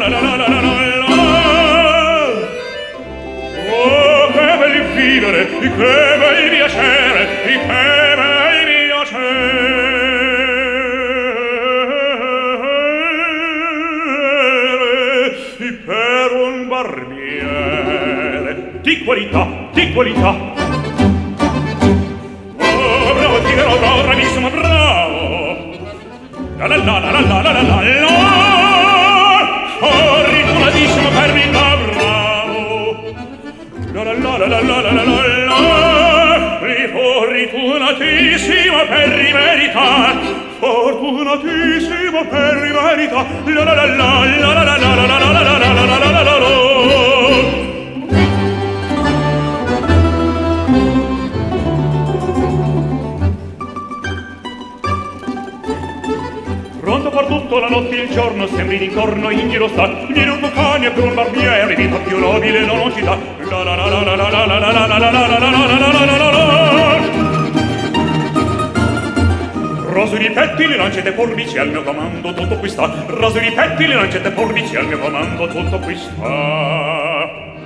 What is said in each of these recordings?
Oh, che bel vivere, che bel piacere, che bel piacere per un barbiere di qualità, di qualità. Oh, bravo Figaro, bravo, bravissimo, bravo. La la la la la la la la la. Oh, ritulatissimo per verità, bravo. La la la la la la la la la. Fortunatissimo per verità. Fortunatissimo per verità. La la la la la la la la la la la la la la la. Pronto per tutto la notte e il giorno, sembri di corno in giro sta. Viene un bucani per un barbiere, vita più nobile non ci dà. La la la la la la la la la la la la la la la. Roso di pettini, lancette forbici al mio comando, tutto qui sta. Roso di pettini, lancette forbici al mio comando, tutto qui sta.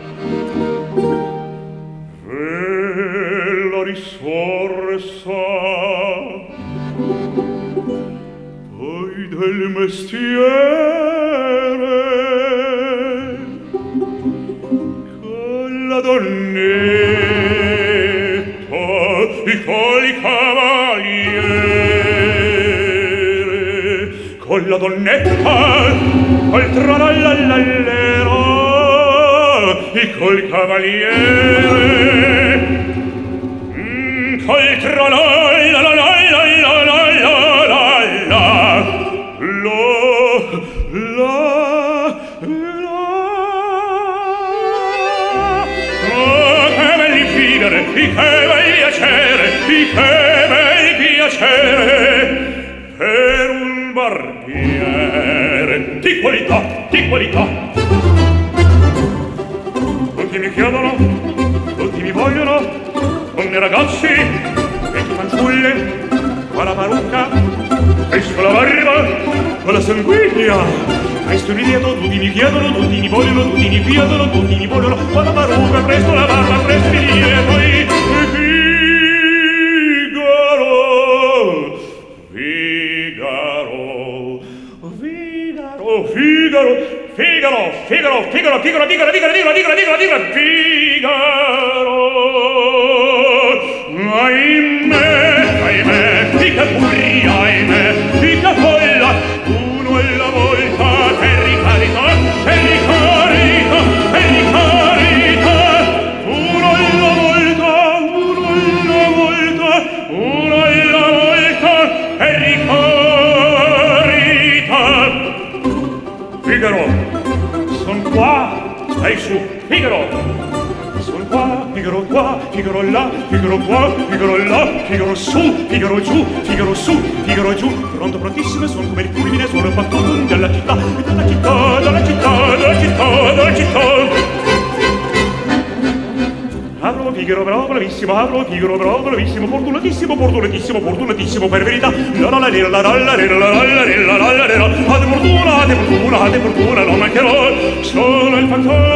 E la risorsa del mestiere con la donnetta e col cavaliere, con la donnetta col tralallallero e col cavaliere, col tralallallallero. Che bel piacere, che bel piacere per un barbiere di qualità, di qualità. Tutti mi chiedono, tutti mi vogliono, donne ragazzi, vecchi fanciulle, qua la parrucca, questo la barba, con la sanguigna. Presto immediato, tutti mi chiedono, tutti mi vogliono, tutti mi chiedono, tutti mi vogliono, qua la parrucca, presto la barba, presto immediato. Figaro, ahimè, figa furia, ahimè, figa folla, uno alla volta, che ricarica, uno alla volta, che ricarica. Figaro, son qua, stai su, Figaro. Son qua, Figaro là, Figaro qua, Figaro là, Figaro su, Figaro giù, Figaro su, Figaro giù. Pronto, prontissimo, sono come il fulmine, sono il pattone della città, della città, della città, della città, della città. Apro Figaro, bravo, bravissimo, apro Figaro, bravo, bravissimo, fortunatissimo, fortunatissimo, fortunatissimo, per verità. La la la la la la la la la la la la la. Ade fortuna, non mancherò, sono il fattore